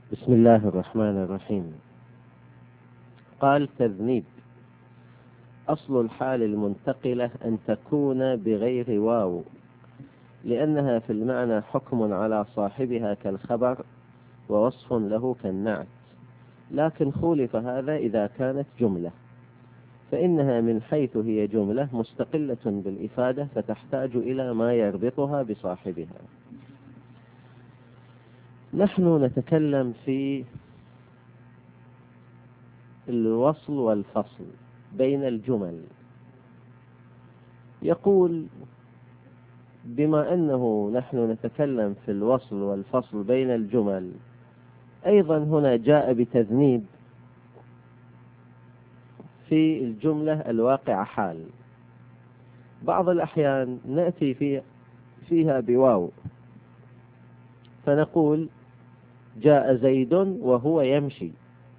بسم الله الرحمن الرحيم. قال تذنيب: أصل الحال المنتقلة أن تكون بغير واو، لأنها في المعنى حكم على صاحبها كالخبر ووصف له كالنعت، لكن خولف هذا إذا كانت جملة، فإنها من حيث هي جملة مستقلة بالإفادة، فتحتاج إلى ما يربطها بصاحبها. نحن نتكلم في الوصل والفصل بين الجمل. يقول: بما أنه نحن نتكلم في الوصل والفصل بين الجمل، أيضا هنا جاء بتذنيب في الجملة الواقعة حال. بعض الأحيان نأتي فيها بواو، فنقول: جاء زيد وهو يمشي.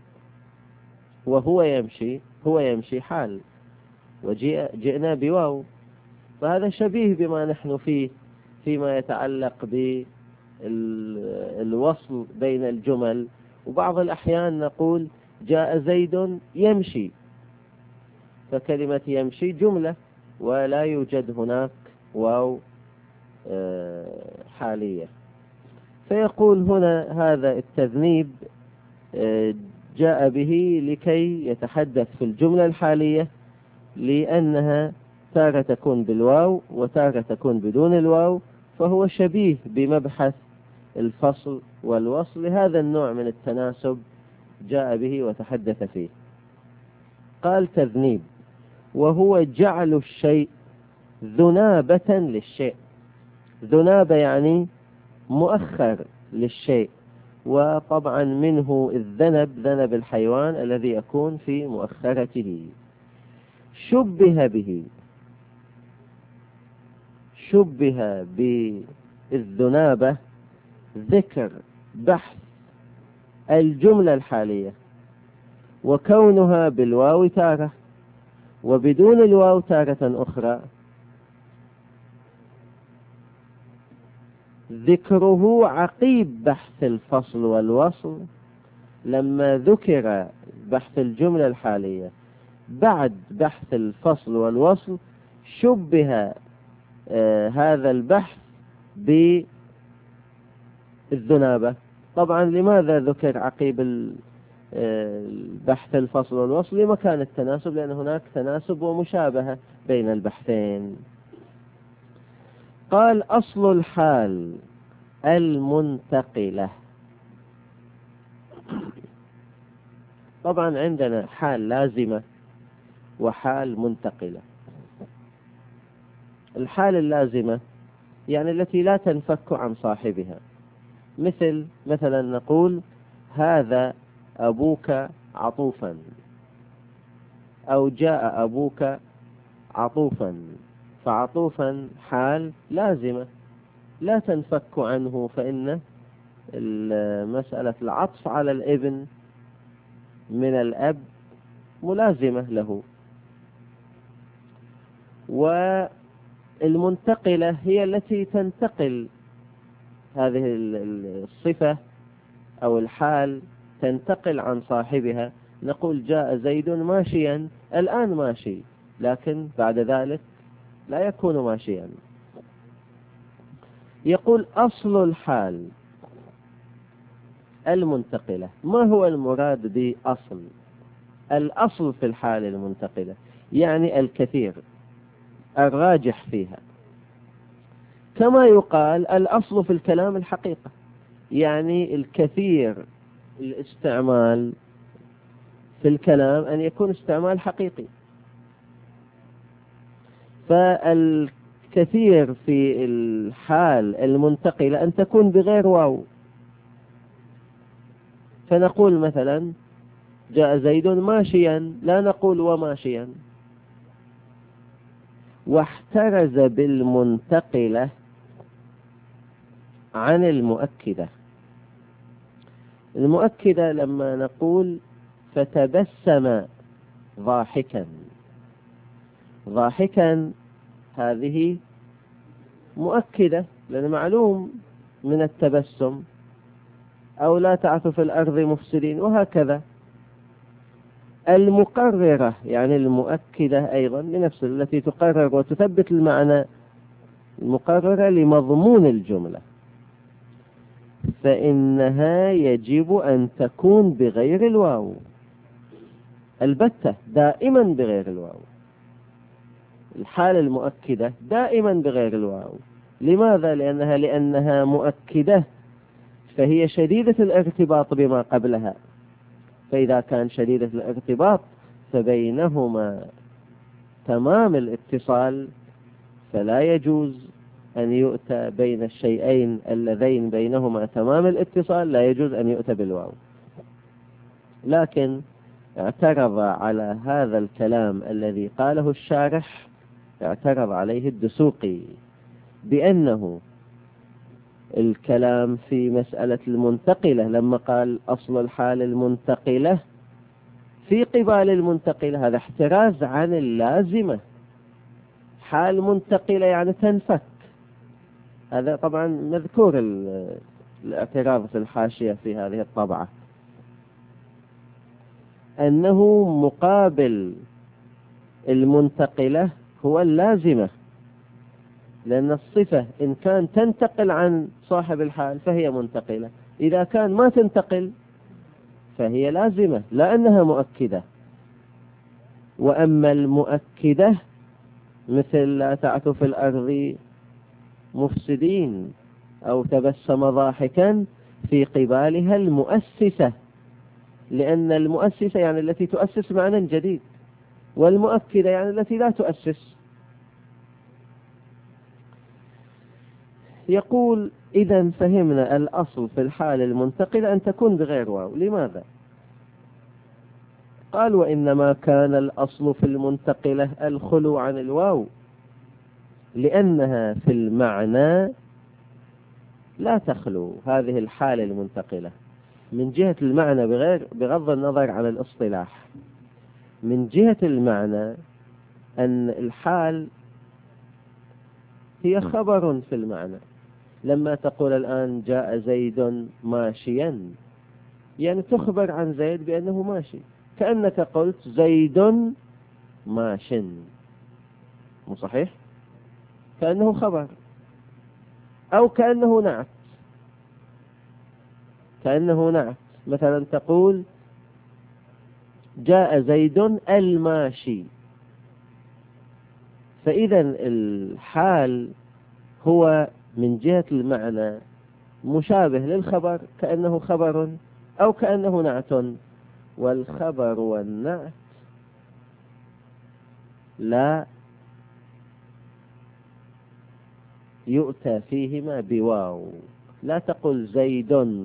وهو يمشي، هو يمشي حال، وجئنا بواو، فهذا شبيه بما نحن فيه فيما يتعلق بالوصل بين الجمل. وبعض الأحيان نقول: جاء زيد يمشي، فكلمة يمشي جملة ولا يوجد هناك واو حالية. فيقول هنا هذا التذنيب جاء به لكي يتحدث في الجملة الحالية، لأنها تارة تكون بالواو وتارة تكون بدون الواو، فهو شبيه بمبحث الفصل والوصل. هذا النوع من التناسب جاء به وتحدث فيه. قال تذنيب: وهو جعل الشيء ذنابة للشيء. ذنابة يعني مؤخر للشيء، وطبعا منه الذنب، ذنب الحيوان الذي يكون في مؤخرته. شبه به، شبه بالذنابة ذكر بحث الجملة الحالية، وكونها بالواو تارة وبدون الواو تارة أخرى. ذكره عقيب بحث الفصل والوصل، لما ذكر بحث الجملة الحالية بعد بحث الفصل والوصل، شبه هذا البحث بالذنابة. طبعا لماذا ذكر عقيب بحث الفصل والوصل؟ لمكان التناسب، لأن هناك تناسب ومشابهة بين البحثين. قال: أصل الحال المنتقلة. طبعا عندنا حال لازمة وحال منتقلة. الحال اللازمة يعني التي لا تنفك عن صاحبها، مثلا نقول: هذا أبوك عطوفا، أو جاء أبوك عطوفا. فعطوفا حال لازمة لا تنفك عنه، فإن مسألة العطف على الابن من الأب ملازمة له. والمنتقلة هي التي تنتقل هذه الصفة أو الحال، تنتقل عن صاحبها. نقول: جاء زيد ماشيا، الآن ماشي، لكن بعد ذلك لا يكون ماشيا. يقول: أصل الحال المنتقلة. ما هو المراد بأصل؟ الأصل في الحال المنتقلة يعني الكثير، الراجح فيها. كما يقال الأصل في الكلام الحقيقة، يعني الكثير الاستعمال في الكلام أن يكون استعمال حقيقي. فالكثير في الحال المنتقلة أن تكون بغير واو. فنقول مثلا: جاء زيد ماشيا، لا نقول وماشيا. واحترز بالمنتقلة عن المؤكدة. المؤكدة لما نقول: فتبسم ضاحكا. ضاحكا هذه مؤكدة، لأن معلوم من التبسم أو لا تعثوا في الأرض مفسدين، وهكذا. المقررة يعني المؤكدة أيضا لنفس التي تقرر وتثبت المعنى، المقررة لمضمون الجملة، فإنها يجب أن تكون بغير الواو البتة، دائما بغير الواو. الحالة المؤكدة دائما بغير الواو. لماذا؟ لأنها مؤكدة، فهي شديدة الارتباط بما قبلها، فإذا كان شديدة الارتباط فبينهما تمام الاتصال، فلا يجوز أن يؤتى بين الشيئين اللذين بينهما تمام الاتصال، لا يجوز أن يؤتى بالواو. لكن اعترض على هذا الكلام الذي قاله الشارح، اعترض عليه الدسوقي بأنه الكلام في مسألة المنتقلة لما قال أصل الحال المنتقلة في قبال المنتقلة، هذا احتراز عن اللازمة. حال منتقلة يعني تنفك، هذا طبعا مذكور الاعتراض في الحاشية في هذه الطبعة، أنه مقابل المنتقلة هو اللازمة، لأن الصفة إن كان تنتقل عن صاحب الحال فهي منتقلة، إذا كان ما تنتقل فهي لازمة، لا أنها مؤكدة. وأما المؤكدة مثل لا تعثوا في الأرض مفسدين أو تبسم ضاحكا، في قبالها المؤسسة، لأن المؤسسة يعني التي تؤسس معنى جديد، والمؤكدة يعني التي لا تؤسس. يقول إذا فهمنا الأصل في الحال المنتقلة أن تكون بغير واو. لماذا؟ قال وإنما كان الأصل في المنتقلة الخلو عن الواو، لأنها في المعنى لا تخلو هذه الحالة المنتقلة من جهة المعنى، بغض النظر عن الاصطلاح. من جهة المعنى أن الحال هي خبر في المعنى. لما تقول الآن جاء زيد ماشيا، يعني تخبر عن زيد بأنه ماشي، كأنك قلت زيد ماش، مو صحيح؟ كأنه خبر، أو كأنه نعت. كأنه نعت، مثلا تقول جاء زيد الماشي، فإذا الحال هو من جهة المعنى مشابه للخبر، كأنه خبر أو كأنه نعت. والخبر والنعت لا يؤتى فيهما بواو. لا تقل زيد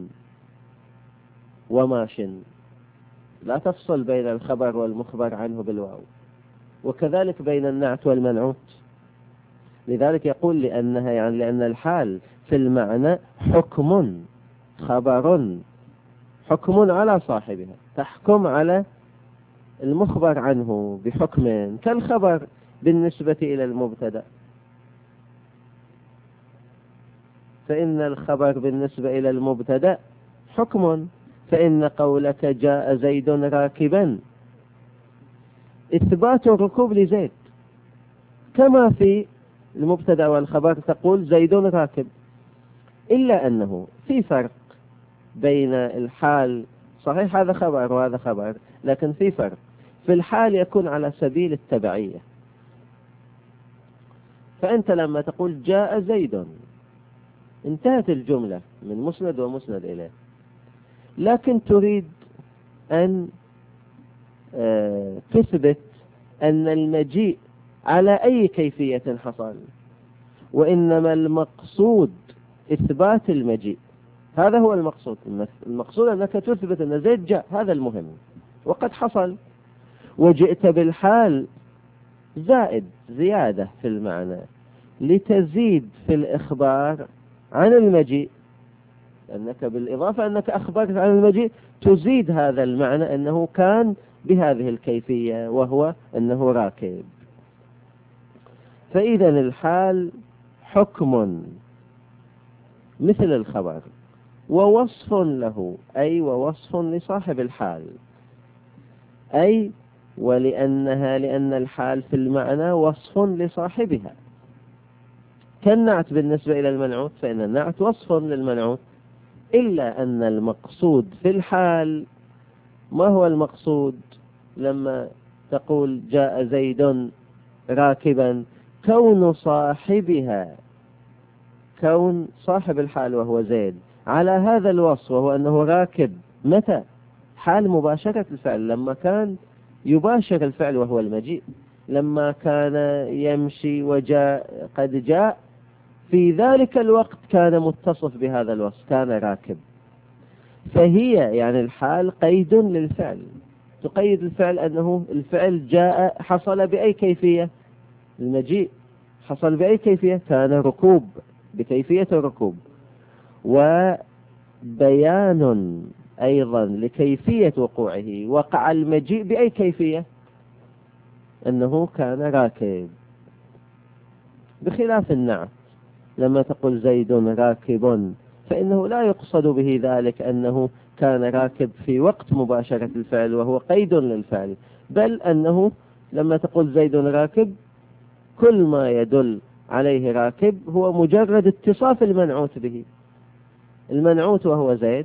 وماش، لا تفصل بين الخبر والمخبر عنه بالواو، وكذلك بين النعت والمنعوت. لذلك يقول لأنها يعني لأن الحال في المعنى حكم، خبر، حكم على صاحبها، تحكم على المخبر عنه بحكم كالخبر بالنسبة إلى المبتدأ. فإن الخبر بالنسبة إلى المبتدأ حكم، فإن قولك جاء زيد راكبا إثبات الركوب لزيد، كما في المبتدأ والخبر تقول زيد راكب، إلا أنه في فرق بين الحال. صحيح هذا خبر وهذا خبر، لكن في فرق. في الحال يكون على سبيل التبعية، فأنت لما تقول جاء زيد انتهت الجملة من مسند ومسند إليه، لكن تريد أن تثبت أن المجيء على أي كيفية حصل، وإنما المقصود إثبات المجيء. هذا هو المقصود. المقصود أنك تثبت أن زيد جاء، هذا المهم، وقد حصل. وجئت بالحال زائد، زيادة في المعنى، لتزيد في الإخبار عن المجيء، أنك بالإضافة أنك أخبرت عن المجيء تزيد هذا المعنى أنه كان بهذه الكيفية، وهو أنه راكب. فإذا الحال حكم مثل الخبر، ووصف له، أي ووصف لصاحب الحال، أي لأن الحال في المعنى وصف لصاحبها. كالنعت بالنسبة إلى المنعوت، فإن النعت وصف للمنعوت، إلا أن المقصود في الحال ما هو المقصود؟ لما تقول جاء زيد راكبا، كون صاحبها، كون صاحب الحال وهو زيد على هذا الوصف، وهو أنه راكب. متى؟ حال مباشرة الفعل، لما كان يباشر الفعل وهو المجيء، لما كان يمشي وجاء قد جاء، في ذلك الوقت كان متصف بهذا الوصف، كان راكب. فهي يعني الحال قيد للفعل، تقيد الفعل أنه الفعل جاء، حصل بأي كيفية؟ المجيء حصل بأي كيفية؟ كان ركوب، بكيفية الركوب. وبيان أيضا لكيفية وقوعه، وقع المجيء بأي كيفية؟ أنه كان راكب. بخلاف النعت، لما تقول زيد راكب، فإنه لا يقصد به ذلك أنه كان راكب في وقت مباشرة الفعل وهو قيد للفعل، بل أنه لما تقول زيد راكب، كل ما يدل عليه راكب هو مجرد اتصاف المنعوت به. المنعوت وهو زيد،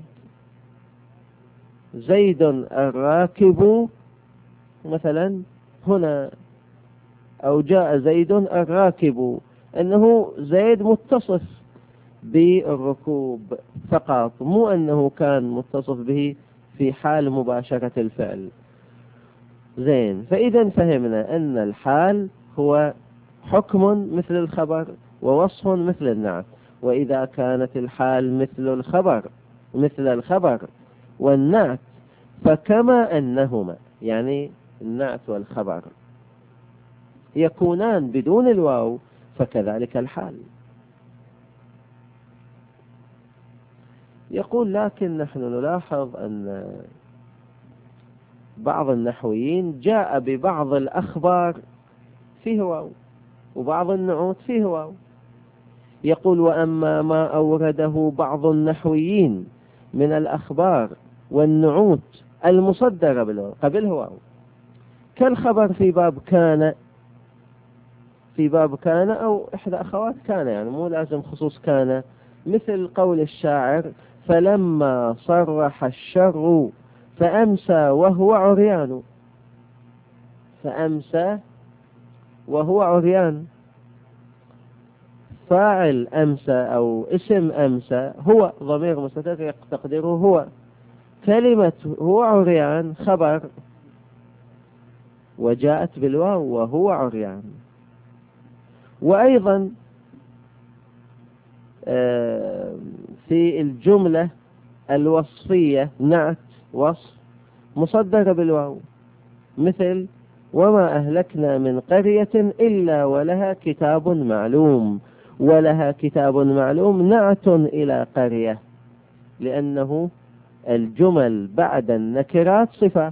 زيد الراكب مثلا هنا، أو جاء زيد الراكب، أنه زيد متصف بالركوب فقط، مو أنه كان متصف به في حال مباشرة الفعل. زين، فإذا فهمنا أن الحال هو حكم مثل الخبر ووصف مثل النعت. وإذا كانت الحال مثل الخبر والنعت، فكما أنهما، يعني النعت والخبر، يكونان بدون الواو، فكذلك الحال. يقول: لكن نحن نلاحظ أن بعض النحويين جاء ببعض الأخبار فيه واو، وبعض النعوت فيه واو. يقول: وأما ما أورده بعض النحويين من الأخبار والنعوت المصدرة بالواو قبله واو، كالخبر في باب كان أو إحدى أخوات كان، يعني مو لازم خصوص كان، مثل قول الشاعر: فلما صرح الشر فأمسى وهو عريان. فأمسى وهو عريان، فاعل أمسى أو اسم أمسى هو ضمير مستتر تقديره هو. كلمة هو عريان خبر، وجاءت بالواو وهو عريان. وأيضا في الجملة الوصفية نعت وصف مصدر بالواو، مثل: وما أهلكنا من قرية إلا ولها كتاب معلوم. ولها كتاب معلوم نعت إلى قرية، لأنه الجمل بعد النكرات صفة،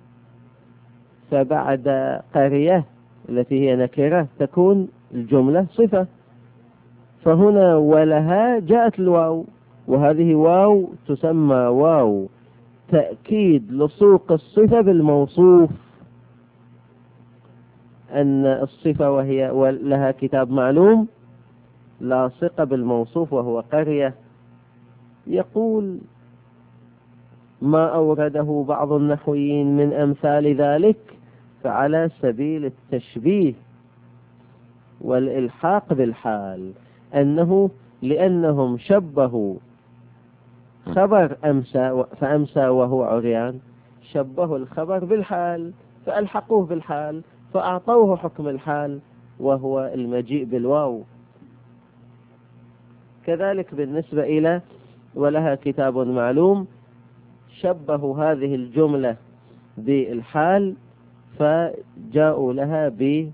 فبعد قرية التي هي نكرة تكون الجملة صفة. فهنا ولها جاءت الواو، وهذه واو تسمى واو تأكيد لصوق الصفة بالموصوف، أن الصفة وهي ولها كتاب معلوم لاصقة بالموصوف وهو قرية. يقول: ما أورده بعض النحويين من أمثال ذلك فعلى سبيل التشبيه والإلحاق بالحال، أنه لأنهم شبهوا خبر أمسى فأمسى وهو عريان، شبهوا الخبر بالحال فألحقوه بالحال، فأعطوه حكم الحال وهو المجيء بالواو. كذلك بالنسبة إلى ولها كتاب معلوم، شبهوا هذه الجملة بالحال فجاءوا لها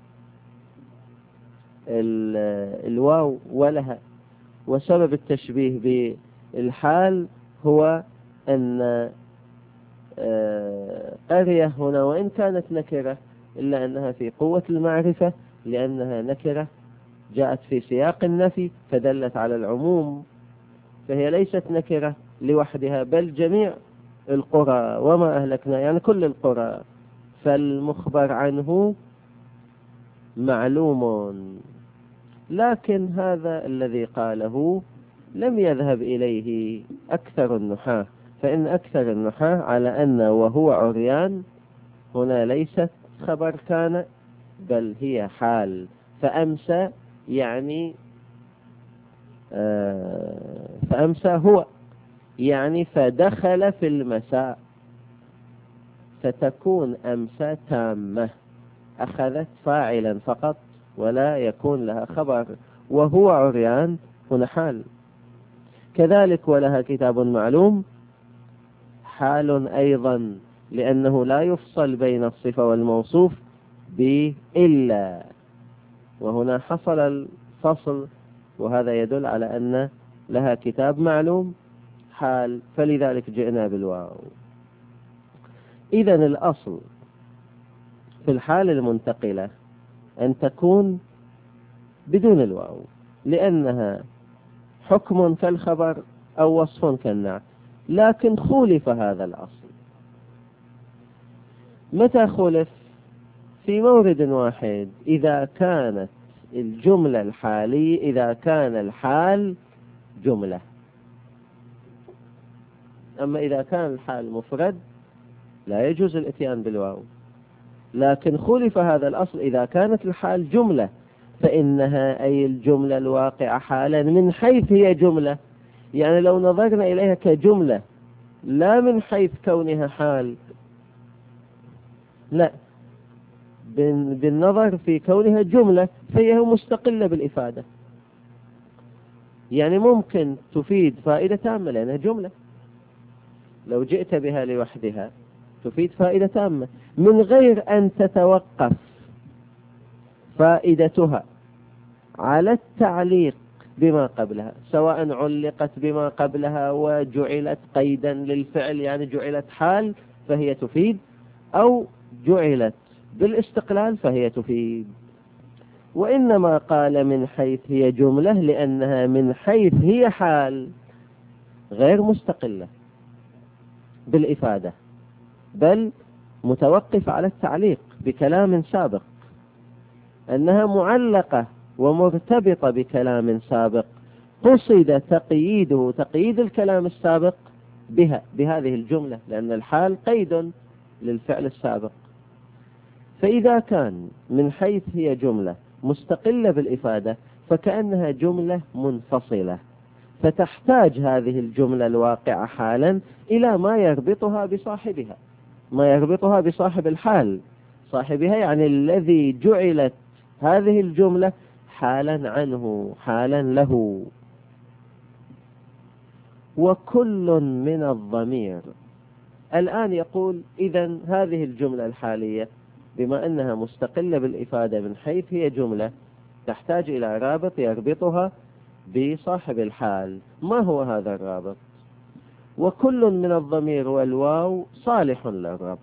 بالواو ولها. وسبب التشبيه بالحال هو أن قرية هنا وإن كانت نكرة إلا أنها في قوة المعرفة، لأنها نكرة جاءت في سياق النفي فدلت على العموم، فهي ليست نكرة لوحدها، بل جميع القرى وما أهلكنا، يعني كل القرى، فالمخبر عنه معلوم. لكن هذا الذي قاله لم يذهب إليه أكثر النحاة، فإن أكثر النحاة على أن وهو عريان هنا ليست خبر كان، بل هي حال. فأمسى يعني فأمسى هو يعني فدخل في المساء، فتكون أمسى تامة، أخذت فاعلا فقط ولا يكون لها خبر، وهو عريان هنا حال. كذلك ولها كتاب معلوم حال أيضا، لأنه لا يفصل بين الصفة والموصوف بإلا، وهنا حصل الفصل، وهذا يدل على أن لها كتاب معلوم حال، فلذلك جئنا بالواو. إذن الأصل في الحال المنتقلة أن تكون بدون الواو، لأنها حكم كالخبر أو وصف كالنعت. لكن خولف هذا الأصل. متى خولف؟ في مورد واحد، إذا كانت الجملة الحالية، إذا كان الحال جملة. أما إذا كان الحال مفرد لا يجوز الاتيان بالواو. لكن خولف هذا الأصل إذا كانت الحال جملة، فإنها أي الجملة الواقعة حالا من حيث هي جملة، يعني لو نظرنا إليها كجملة لا من حيث كونها حال، لا، بالنظر في كونها جملة فهي مستقلة بالإفادة. يعني ممكن تفيد فائدة تامة لأنها جملة، لو جئت بها لوحدها تفيد فائدة تامة من غير أن تتوقف فائدتها على التعليق بما قبلها، سواء علقت بما قبلها وجعلت قيدا للفعل، يعني جعلت حال فهي تفيد، أو جعلت بالاستقلال فهي تفيد. وإنما قال من حيث هي جملة لأنها من حيث هي حال غير مستقلة بالإفادة، بل متوقف على التعليق بكلام سابق، أنها معلقة ومرتبطة بكلام سابق، قصد تقييده تقييد الكلام السابق بهذه الجملة، لأن الحال قيد للفعل السابق. فإذا كان من حيث هي جملة مستقلة بالإفادة فكأنها جملة منفصلة، فتحتاج هذه الجملة الواقعة حالا إلى ما يربطها بصاحبها، ما يربطها بصاحب الحال، صاحبها يعني الذي جعلت هذه الجملة حالا عنه، حالا له. وكل من الضمير، الآن يقول إذن هذه الجملة الحالية بما أنها مستقلة بالإفادة من حيث هي جملة تحتاج إلى رابط يربطها بصاحب الحال. ما هو هذا الرابط؟ وكل من الضمير والواو صالح للربط.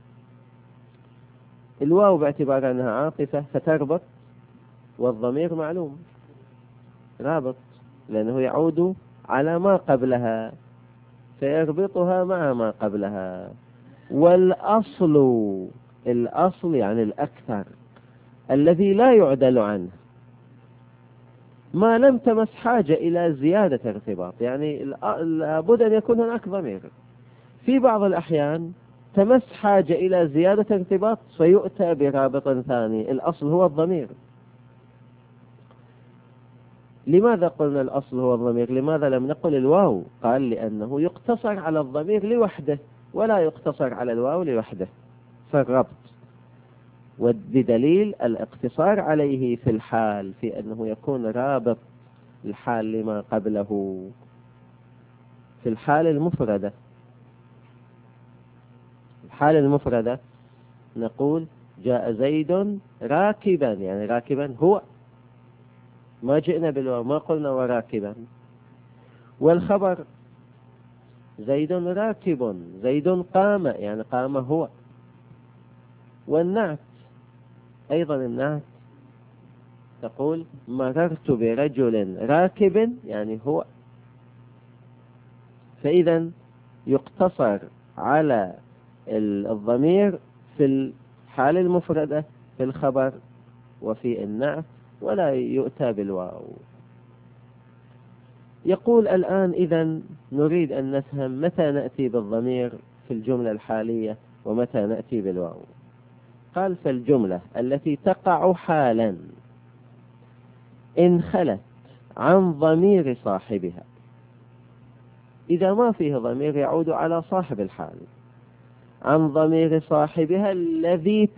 الواو باعتبار أنها عاطفة فتربط، والضمير معلوم رابط لأنه يعود على ما قبلها فيربطها مع ما قبلها. والأصل، الأصل يعني الأكثر الذي لا يعدل عنه، ما لم تمس حاجة إلى زيادة ارتباط، يعني لابد أن يكون هناك ضمير. في بعض الأحيان تمس حاجة إلى زيادة ارتباط فيؤتى برابط ثاني، الأصل هو الضمير. لماذا قلنا الأصل هو الضمير؟ لماذا لم نقل الواو؟ قال لأنه يقتصر على الضمير لوحده ولا يقتصر على الواو لوحده فالربط، وبدليل الاقتصار عليه في الحال في أنه يكون رابط الحال لما قبله. في الحال المفردة، الحال المفردة نقول جاء زيد راكبا، يعني راكبا هو، ما جئنا بالواو، ما قلنا وراكبا. والخبر زيد راكب، زيد قام، يعني قام هو. والنعت أيضا، النعت تقول مررت برجل راكب، يعني هو. فإذا يقتصر على الضمير في الحال المفردة في الخبر وفي النعت، ولا يؤتى بالواو. يقول الآن إذن نريد أن نفهم متى نأتي بالضمير في الجملة الحالية ومتى نأتي بالواو. قال: فالجملة التي تقع حالا إن خلت عن ضمير صاحبها، إذا ما فيه ضمير يعود على صاحب الحال، عن ضمير صاحبها الذي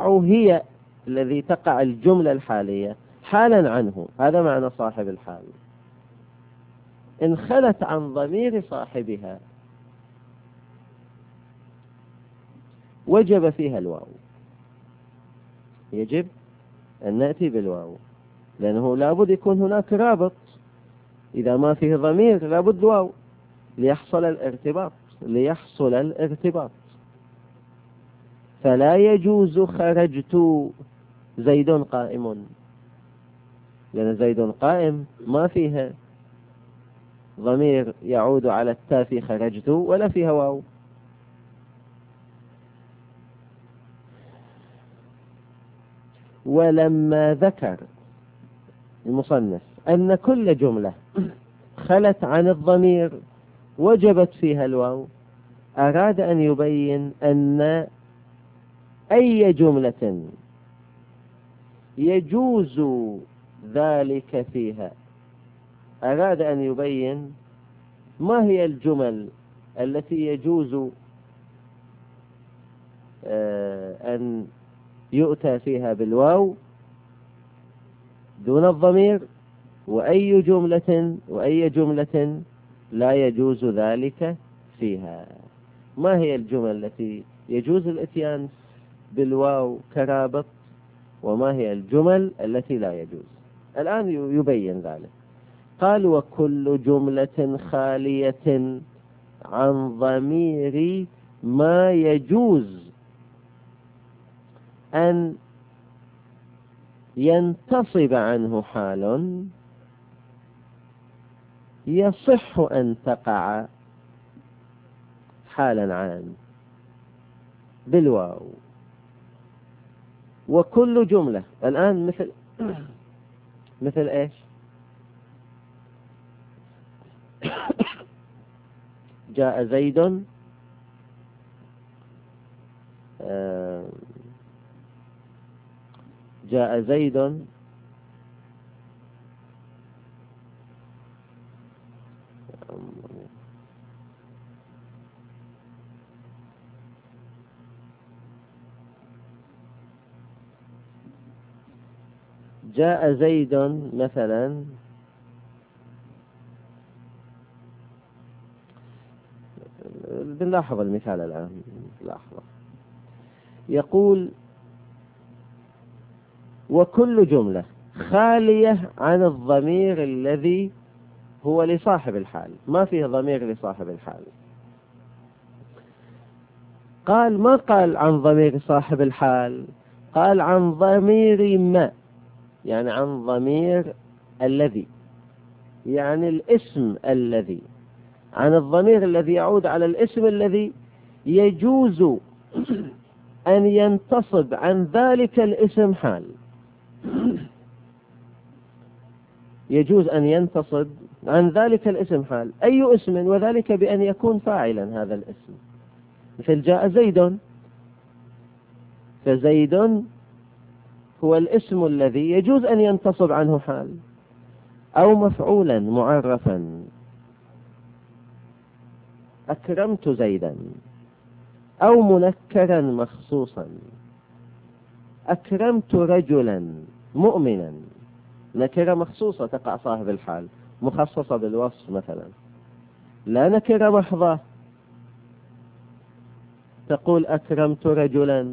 تقع الجملة الحالية حالا عنه، هذا معنى صاحب الحال. إن خلت عن ضمير صاحبها وجب فيها الواو، يجب أن نأتي بالواو، لأنه لابد يكون هناك رابط، إذا ما فيه ضمير لابد واو ليحصل الارتباط. فلا يجوز خرجت زيد قائم، لأن زيد قائم ما فيها ضمير يعود على التاء في خرجت ولا فيها واو. ولما ذكر المصنف أن كل جملة خلت عن الضمير وجبت فيها الواو، أراد أن يبين أن أي جملة يجوز ذلك فيها، أراد أن يبين ما هي الجمل التي يجوز أن يؤتى فيها بالواو دون الضمير، وأي جملة لا يجوز ذلك فيها. ما هي الجمل التي يجوز الاتيان بالواو كرابط، وما هي الجمل التي لا يجوز؟ الآن يبين ذلك. قال: وكل جملة خالية عن ضمير ما يجوز أن ينتصب عنه حال يصح أن تقع حالا عن بالواو. وكل جملة الآن مثل إيش؟ جاء زيد، جاء زيد مثلا بنلاحظ المثال الآن. لحظة. يقول: وكل جملة خالية عن الضمير الذي هو لصاحب الحال، ما فيه ضمير لصاحب الحال. قال: ما قال عن ضمير صاحب الحال، قال عن ضمير ما، يعني عن ضمير الذي، يعني الاسم الذي، عن الضمير الذي يعود على الاسم الذي يجوز أن ينتصب عن ذلك الاسم حال. يجوز أن ينتصب عن ذلك الاسم حال، أي اسم، وذلك بأن يكون فاعلا هذا الاسم. مثل جاء زيد، فزيد هو الاسم الذي يجوز أن ينتصب عنه حال، أو مفعولا معرفا، أكرمت زيدا، أو منكرا مخصوصا، أكرمت رجلا مؤمنا، نكرة مخصوصة تقع صاحب الحال، مخصصة بالوصف مثلا. لا نكرة محضة تقول أكرمت رجلا،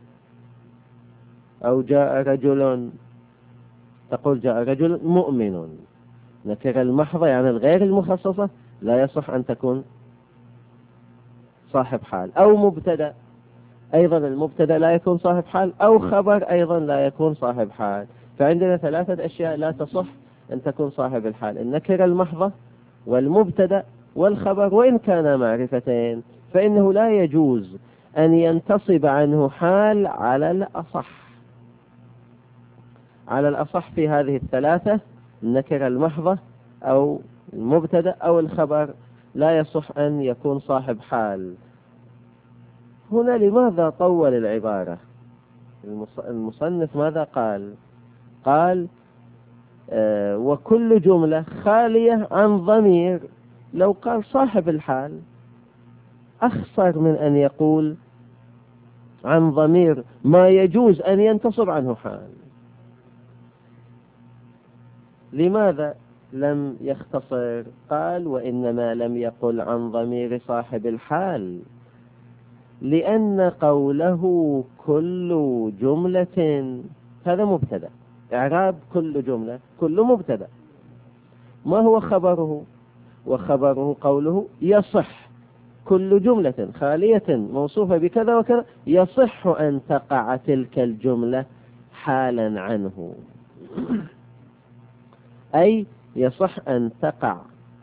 أو جاء رجل تقول جاء رجل مؤمن. نكرة المحضة يعني الغير المخصصة لا يصح أن تكون صاحب حال. أو مبتدأ، أيضا المبتدأ لا يكون صاحب حال، أو خبر أيضا لا يكون صاحب حال. فعندنا ثلاثة أشياء لا تصح أن تكون صاحب الحال: النكرة المحضة، والمبتدأ، والخبر وإن كانا معرفتين فإنه لا يجوز أن ينتصب عنه حال على الأصح. على الأصح في هذه الثلاثة: النكرة المحضة أو المبتدأ أو الخبر، لا يصح أن يكون صاحب حال. هنا لماذا طول العبارة؟ المصنف ماذا قال؟ قال وكل جملة خالية عن ضمير. لو قال صاحب الحال أخسر من أن يقول عن ضمير ما يجوز أن ينتصب عنه حال. لماذا لم يختصر؟ قال وإنما لم يقل عن ضمير صاحب الحال لأن قوله كل جملة هذا مبتدأ. إعراب كل جملة كل مبتدأ. ما هو خبره؟ وخبره قوله يصح كل جملة خالية موصوفة بكذا وكذا يصح أن تقع تلك الجملة حالا عنه، أي يصح أن تقع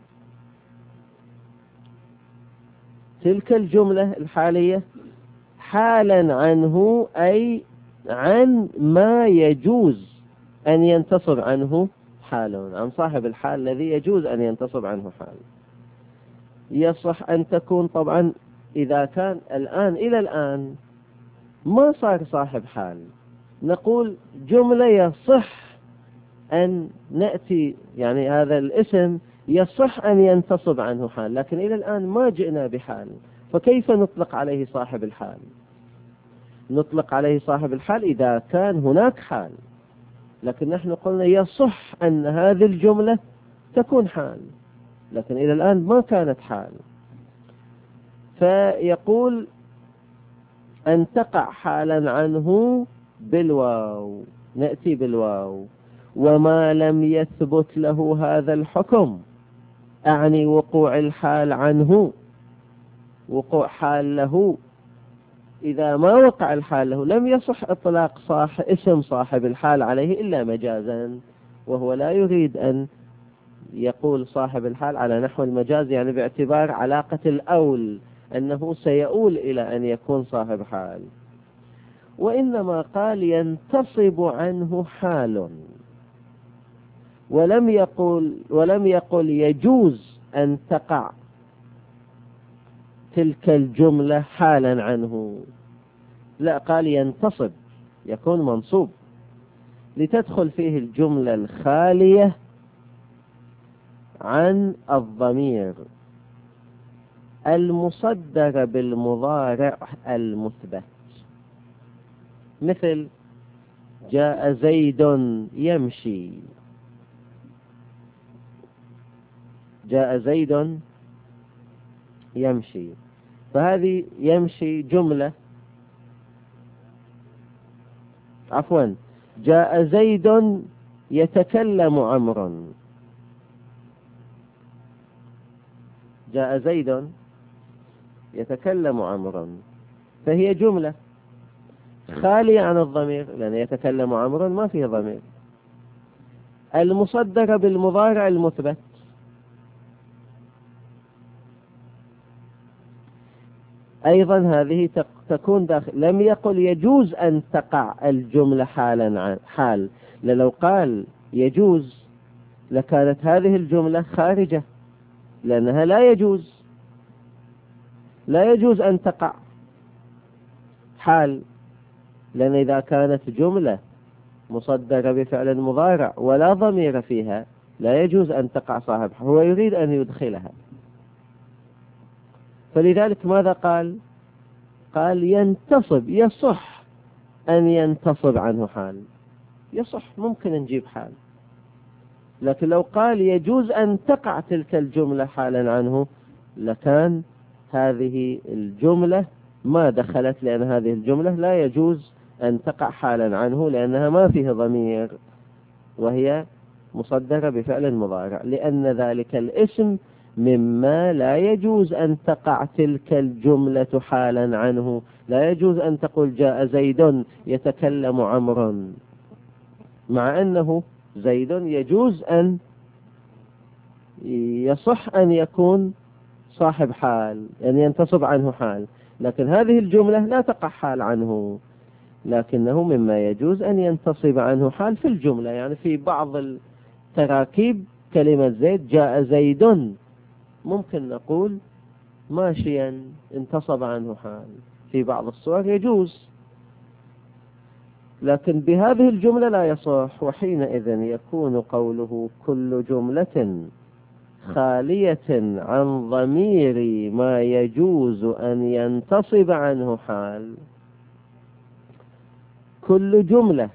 تلك الجملة الحالية حالا عنه، أي عن ما يجوز أن ينتصب عنه حال، عن صاحب الحال الذي يجوز أن ينتصب عنه حال. يصح أن تكون طبعا إذا كان الآن إلى الآن ما صار صاحب حال، نقول جملة يصح أن نأتي يعني هذا الاسم يصح أن ينتصب عنه حال، لكن إلى الآن ما جئنا بحال، فكيف نطلق عليه صاحب الحال؟ نطلق عليه صاحب الحال إذا كان هناك حال، لكن نحن قلنا يصح أن هذه الجملة تكون حال، لكن إلى الآن ما كانت حال. فيقول أن تقع حالا عنه بالواو، نأتي بالواو. وما لم يثبت له هذا الحكم، أعني وقوع الحال عنه، وقوع حال له، إذا ما وقع الحال له لم يصح إطلاق اسم صاحب الحال عليه إلا مجازا، وهو لا يريد أن يقول صاحب الحال على نحو المجاز، يعني باعتبار علاقة الأول أنه سيؤول إلى أن يكون صاحب حال، وإنما قال ينتصب عنه حال، ولم يقل يجوز أن تقع تلك الجملة حالا عنه، لا، قال ينتصب، يكون منصوب، لتدخل فيه الجملة الخالية عن الضمير المصدر بالمضارع المثبت، مثل جاء زيد يمشي. جاء زيد يمشي، فهذه يمشي جملة، عفوا، جاء زيد يتكلم عمرو. جاء زيد يتكلم عمرو، فهي جملة خالية عن الضمير، لأن يتكلم عمرو ما فيه ضمير، المصدر بالمضارع المثبت. أيضا هذه تكون داخل. لم يقل يجوز أن تقع الجملة حالا عن حال، لو قال يجوز لكانت هذه الجملة خارجة، لأنها لا يجوز أن تقع حال، لأن إذا كانت جملة مصدرة بفعل مضارع ولا ضمير فيها لا يجوز أن تقع صاحبها، هو يريد أن يدخلها. فلذلك ماذا قال؟ قال ينتصب، يصح أن ينتصب عنه حال، يصح، ممكن نجيب حال، لكن لو قال يجوز أن تقع تلك الجملة حالا عنه لكان هذه الجملة ما دخلت، لأن هذه الجملة لا يجوز أن تقع حالا عنه لأنها ما فيه ضمير وهي مصدرة بفعل مضارع، لأن ذلك الاسم مما لا يجوز أن تقع تلك الجملة حالا عنه. لا يجوز أن تقول جاء زيد يتكلم عمرو، مع أنه زيد يجوز أن يصح أن يكون صاحب حال، يعني ينتصب عنه حال، لكن هذه الجملة لا تقع حال عنه، لكنه مما يجوز أن ينتصب عنه حال في الجملة. يعني في بعض التراكيب كلمة زيد، جاء زيد، ممكن نقول ماشيا انتصب عنه حال، في بعض الصور يجوز، لكن بهذه الجملة لا يصح. وحينئذ يكون قوله كل جملة خالية عن ضمير ما يجوز أن ينتصب عنه حال، كل جملة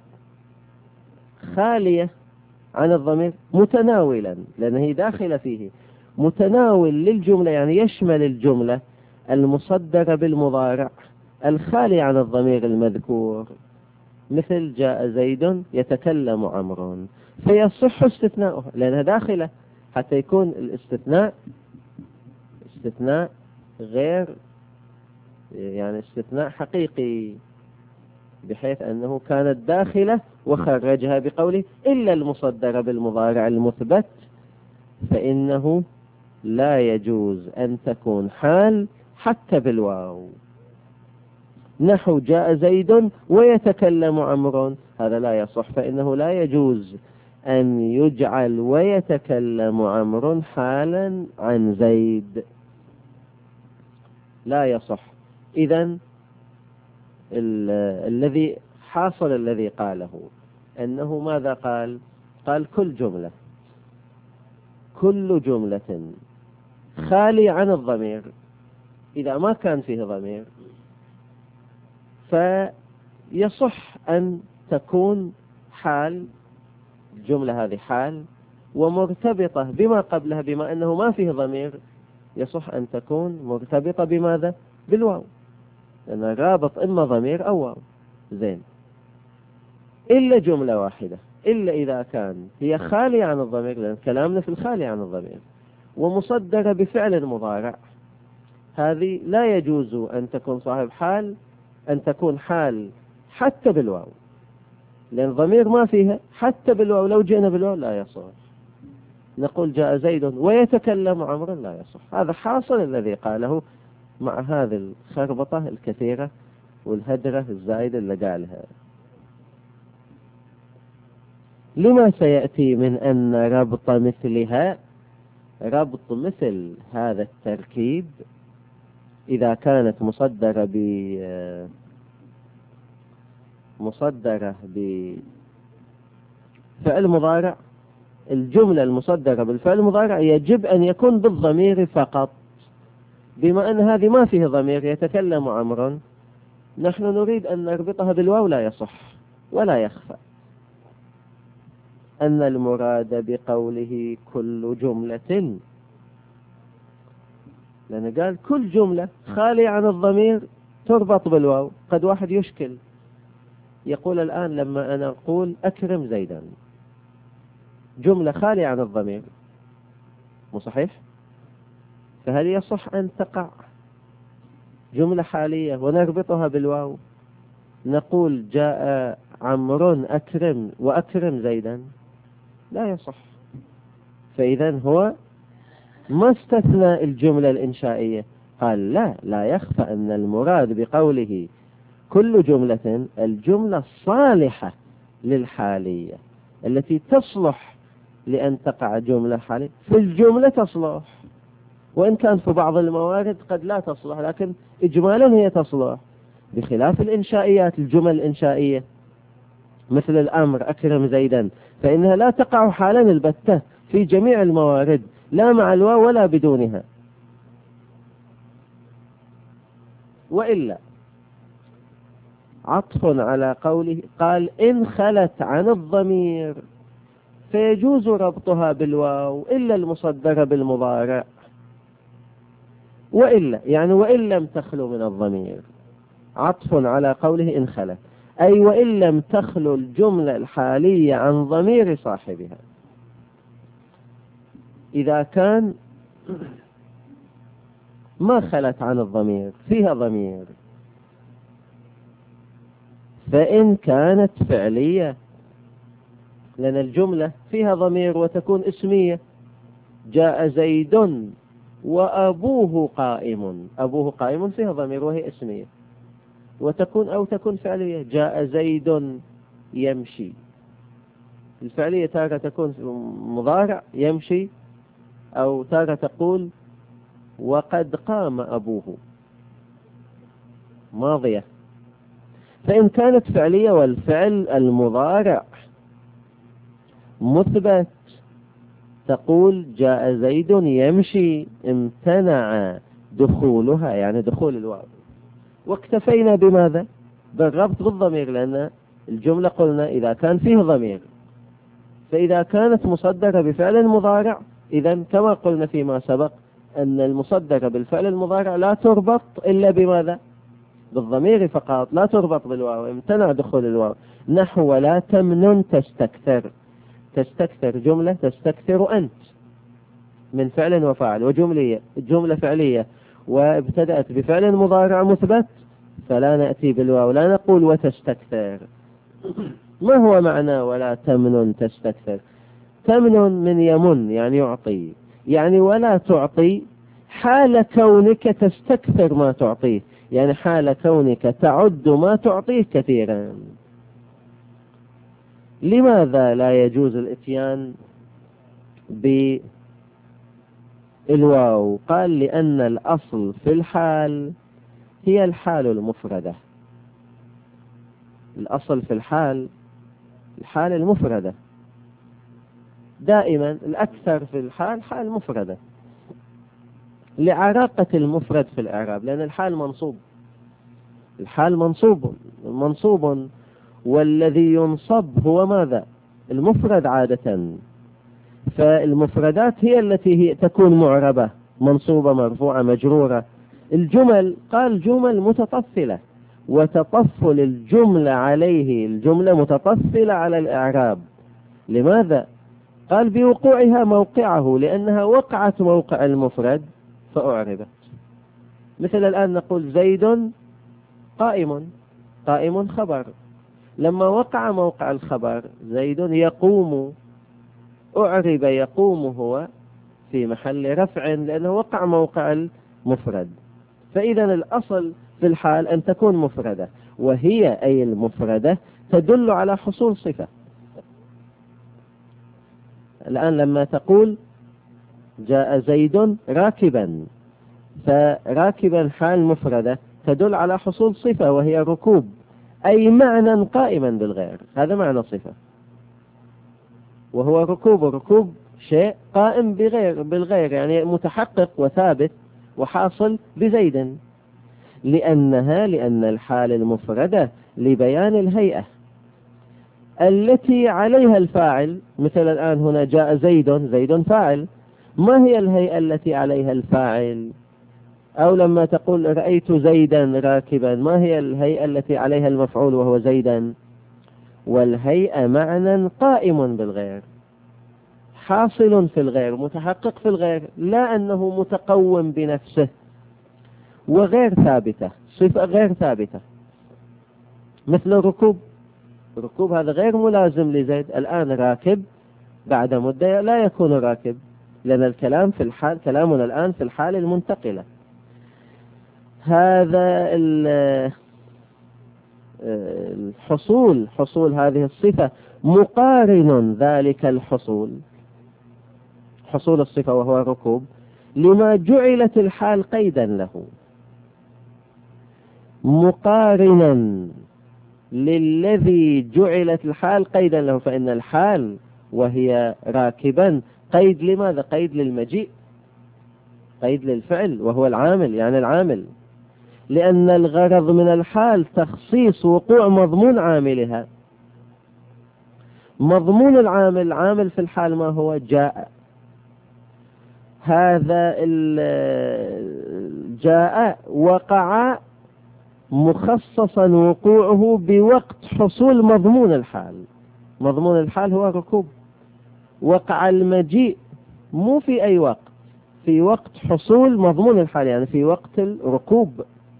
خالية عن الضمير متناولا، لأنه داخل فيه، متناول للجملة يعني يشمل الجملة المصدرة بالمضارع الخالي عن الضمير المذكور، مثل جاء زيد يتكلم عمرو، فيصح استثناؤها لأنها داخلة، حتى يكون الاستثناء استثناء غير يعني استثناء حقيقي، بحيث أنه كانت داخلة وخرجها بقوله إلا المصدر بالمضارع المثبت، فإنه لا يجوز أن تكون حال حتى بالواو، نحو جاء زيد ويتكلم عمرو، هذا لا يصح، فإنه لا يجوز أن يجعل ويتكلم عمرو حالا عن زيد، لا يصح. إذن الذي حاصل الذي قاله أنه ماذا قال؟ قال كل جملة خالي عن الضمير، إذا ما كان فيه ضمير فيصح أن تكون حال، الجملة هذه حال ومرتبطة بما قبلها، بما أنه ما فيه ضمير يصح أن تكون مرتبطة بماذا؟ بالواو، لأن رابط إما ضمير أو واو. زين، إلا جملة واحدة، إلا إذا كان هي خالية عن الضمير، لأن كلامنا في الخالي عن الضمير، ومصدرة بفعل مضارع، هذه لا يجوز أن تكون صاحب حال، أن تكون حال حتى بالواو، لأن الضمير ما فيها، حتى بالواو لو جئنا بالواو لا يصح. نقول جاء زيد ويتكلم عمرو، لا يصح. هذا حاصل الذي قاله مع هذه الخربطة الكثيرة والهدرة الزائدة اللي قالها. لما سيأتي من أن ربط مثلها، ربط مثل هذا التركيب إذا كانت مصدرة بفعل مضارع، الجملة المصدرة بالفعل المضارع يجب أن يكون بالضمير فقط، بما أن هذه ما فيه ضمير يتكلم عمرو، نحن نريد أن نربطها بالواو، لا يصح. ولا يخفى أن المراد بقوله كل جملة، لأن قال كل جملة خالية عن الضمير تربط بالواو. قد واحد يشكل يقول الآن لما أنا أقول أكرم زيدا، جملة خالية عن الضمير، مو صحيح؟ فهل يصح أن تقع جملة حالية ونربطها بالواو، نقول جاء عمرو أكرم وأكرم زيدا؟ لا يصح. فإذا هو ما استثنى الجملة الإنشائية، قال لا يخفى أن المراد بقوله كل جملة الجملة الصالحة للحالية التي تصلح لأن تقع جملة حالية، في الجملة تصلح، وإن كان في بعض الموارد قد لا تصلح، لكن إجمالا هي تصلح، بخلاف الإنشائيات، الجمل الإنشائية مثل الأمر أكرم زيدا، فإنها لا تقع حالا البتة في جميع الموارد، لا مع الواو ولا بدونها. وإلا عطف على قوله قال إن خلت عن الضمير، فيجوز ربطها بالواو إلا المصدر بالمضارع، وإلا يعني وإن لم تخلو من الضمير، عطف على قوله إن خلت، أي وإن لم تخلو الجملة الحالية عن ضمير صاحبها. إذا كان ما خلت عن الضمير، فيها ضمير، فإن كانت فعلية، لأن الجملة فيها ضمير وتكون اسمية، جاء زيد وأبوه قائم. أبوه قائم فيها ضمير وهي اسمية، تكون فعلية. جاء زيد يمشي. الفعلية تارة تكون مضارع يمشي، أو تارة تقول وقد قام أبوه ماضية. فإن كانت فعلية والفعل المضارع مثبت تقول جاء زيد يمشي، امتنع دخولها يعني دخول الواو. واكتفينا بماذا؟ بالربط بالضمير، لأن الجملة قلنا إذا كان فيه ضمير، فإذا كانت مصدرة بفعل مضارع، إذا كما قلنا فيما سبق أن المصدرة بالفعل المضارع لا تربط إلا بماذا؟ بالضمير فقط، لا تربط بالواو، امتنع دخول الواو. نحو ولا تمنن تستكثر. تستكثر جملة تستكثر أنت من فعل وفاعل، جملة فعلية وابتدأت بفعل مضارع مثبت، فلا نأتي بالواو، لا نقول وتستكثر. ما هو معنى ولا تمنن تستكثر؟ تمنن من يمن يعني يعطي، يعني ولا تعطي حال كونك تستكثر ما تعطيه، يعني حال كونك تعد ما تعطيه كثيرا. لماذا لا يجوز الاتيان بالواو؟ قال لأن الأصل في الحال هي الحال المفردة. الأصل في الحال المفردة دائما، الأكثر في الحال حال مفردة لعراقة المفرد في الإعراب، لأن الحال منصوب، والذي ينصب هو ماذا؟ المفرد عادة. فالمفردات هي التي تكون معربة، منصوبة، مرفوعة، مجرورة. الجمل قال جمل متطفلة، وتطفل الجملة عليه، الجملة متطفلة على الإعراب. لماذا؟ قال بوقوعها موقعه، لأنها وقعت موقع المفرد فأعربت. مثل الآن نقول زيد قائم خبر، لما وقع موقع الخبر زيد يقوم، أعرب يقوم هو في محل رفع، لأنه وقع موقع المفرد. فإذا الأصل في الحال أن تكون مفردة، وهي أي المفردة تدل على حصول صفة. الآن لما تقول جاء زيد راكبا، فراكبا حال مفردة تدل على حصول صفة وهي ركوب، أي معنى قائما بالغير، هذا معنى صفة، وهو ركوب شيء قائم بالغير، يعني متحقق وثابت وحاصل بزيد. لأن الحال المفردة لبيان الهيئة التي عليها الفاعل. مثل الآن هنا جاء زيد فاعل، ما هي الهيئة التي عليها الفاعل؟ أو لما تقول رأيت زيدا راكبا، ما هي الهيئة التي عليها المفعول وهو زيدا؟ والهيئة معنى قائم بالغير، حاصل في الغير، متحقق في الغير، لا أنه متقوم بنفسه، وغير ثابتة، صفة غير ثابتة. مثل ركوب هذا غير ملازم لزيد. الآن راكب بعد مدة لا يكون راكب، لأن الكلام في الحال، كلامنا الآن في الحال المنتقلة. هذا حصول هذه الصفة مقارن ذلك حصول الصفة وهو ركوب لما جعلت الحال قيدا له، مقارنا للذي جعلت الحال قيدا له. فإن الحال وهي راكبا قيد لماذا؟ قيد للمجيء، قيد للفعل وهو العامل، يعني العامل، لأن الغرض من الحال تخصيص وقوع مضمون عاملها. مضمون العامل في الحال ما هو؟ جاء. هذا جاء وقع مخصصا وقوعه بوقت حصول مضمون الحال. مضمون الحال هو ركوب. وقع المجيء مو في أي وقت، في وقت حصول مضمون الحال، يعني في وقت الركوب.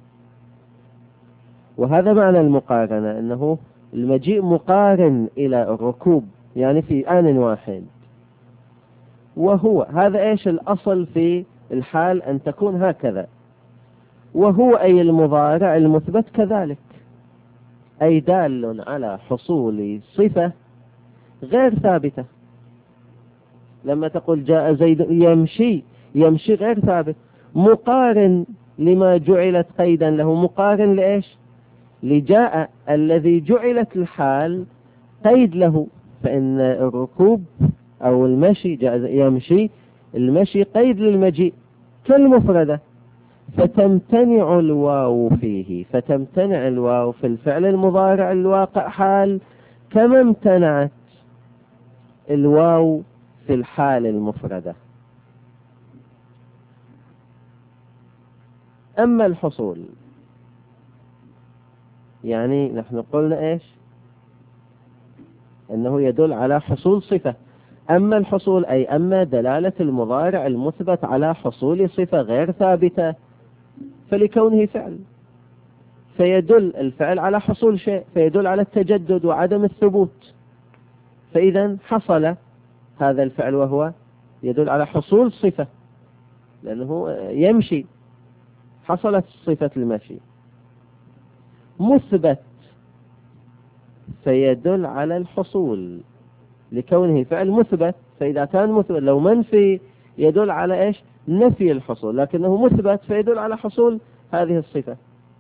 وهذا معنى المقارنة، أنه المجيء مقارن إلى الركوب، يعني في آن واحد. وهو هذا إيش الأصل في الحال أن تكون هكذا، وهو أي المضارع المثبت كذلك، أي دال على حصول صفة غير ثابتة. لما تقول جاء زيد يمشي، يمشي غير ثابت، مقارن لما جعلت قيدا له، مقارن لإيش؟ لجاء الذي جعلت الحال قيد له، فإن الركوب أو المشي جاء يمشي، المشي قيد للمجيء كالمفردة، فتمتنع الواو فيه، فتمتنع الواو في الفعل المضارع الواقع حال كما امتنعت الواو في الحال المفردة. أما الحصول، يعني نحن قلنا إيش؟ أنه يدل على حصول صفة. أما الحصول أي أما دلالة المضارع المثبت على حصول صفة غير ثابتة، فلكونه فعل فيدل الفعل على حصول شيء، فيدل على التجدد وعدم الثبوت، فإذا حصل هذا الفعل وهو يدل على حصول صفة، لأنه يمشي، حصلت صفة المشي. مثبت فيدل على الحصول لكونه فعل مثبت، فإذا كان مثبت، لو منفي يدل على إيش؟ نفي الحصول، لكنه مثبت فيدل على حصول هذه الصفة.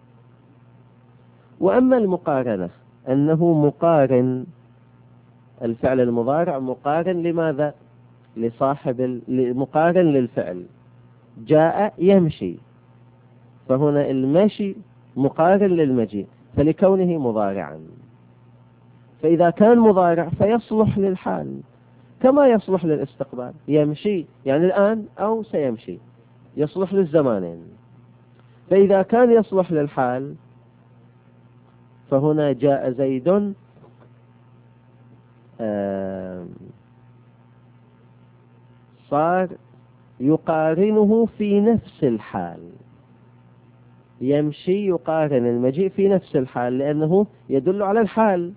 وأما المقارنة أنه مقارن، الفعل المضارع مقارن لماذا؟ لصاحب مقارن للفعل، جاء يمشي، فهنا المشي مقارن للمجيء فلكونه مضارعا، فإذا كان مضارع فيصلح للحال كما يصلح للاستقبال، يمشي يعني الآن أو سيمشي، يصلح للزمانين. فإذا كان يصلح للحال فهنا جاء زيد صار يقارنه في نفس الحال، يمشي يقارن المجيء في نفس الحال لأنه يدل على الحال.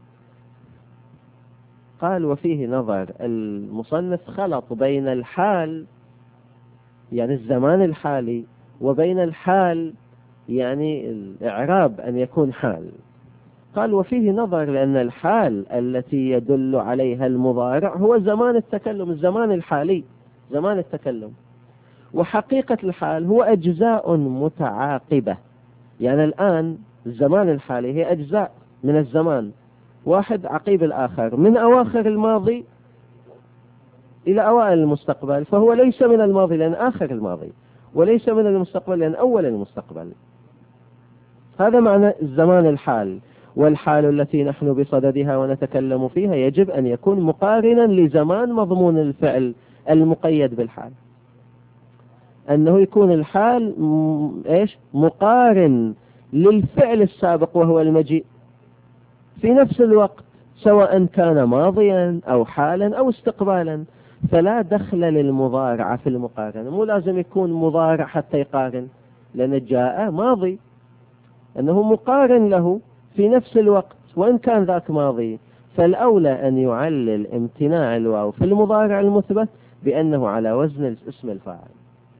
قال وفيه نظر، المصنف خلط بين الحال يعني الزمان الحالي وبين الحال يعني الإعراب أن يكون حال. قال وفيه نظر لأن الحال التي يدل عليها المضارع هو زمان التكلم، الزمان الحالي زمان التكلم، وحقيقة الحال هو أجزاء متعاقبة، يعني الآن الزمان الحالي هي أجزاء من الزمان واحد عقيب الآخر، من أواخر الماضي إلى أوائل المستقبل، فهو ليس من الماضي لأن آخر الماضي، وليس من المستقبل لأن أول المستقبل. هذا معنى الزمان الحال. والحال التي نحن بصددها ونتكلم فيها يجب أن يكون مقارنا لزمان مضمون الفعل المقيد بالحال، أنه يكون الحال إيش؟ مقارن للفعل السابق وهو المجيء في نفس الوقت، سواء كان ماضيا أو حالا أو استقبالا، فلا دخل للمضارع في المقارنة. مو لازم يكون مضارع حتى يقارن، لأن جاء ماضي أنه مقارن له في نفس الوقت وإن كان ذاك ماضي، فالأولى أن يعلل امتناع الواو في المضارع المثبت بأنه على وزن اسم الفاعل،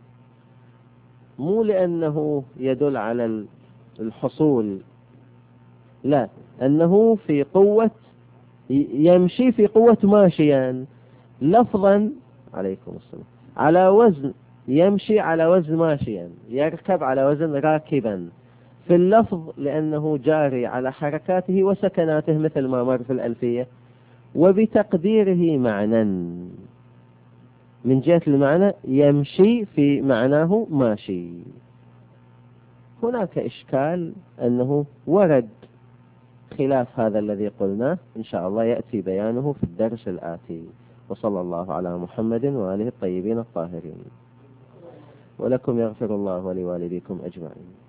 مو لأنه يدل على الحصول، لا، أنه في قوة يمشي في قوة ماشيا لفظا، عليكم السلام، على وزن يمشي على وزن ماشيا، يركب على وزن راكبا في اللفظ، لأنه جاري على حركاته وسكناته مثل ما مر في الألفية، وبتقديره معنى، من جهة المعنى يمشي في معناه ماشي. هناك إشكال أنه ورد خلاف هذا الذي قلناه، إن شاء الله يأتي بيانه في الدرس الآتي. وصلى الله على محمد وآله الطيبين الطاهرين، ولكم يغفر الله ولوالديكم أجمعين.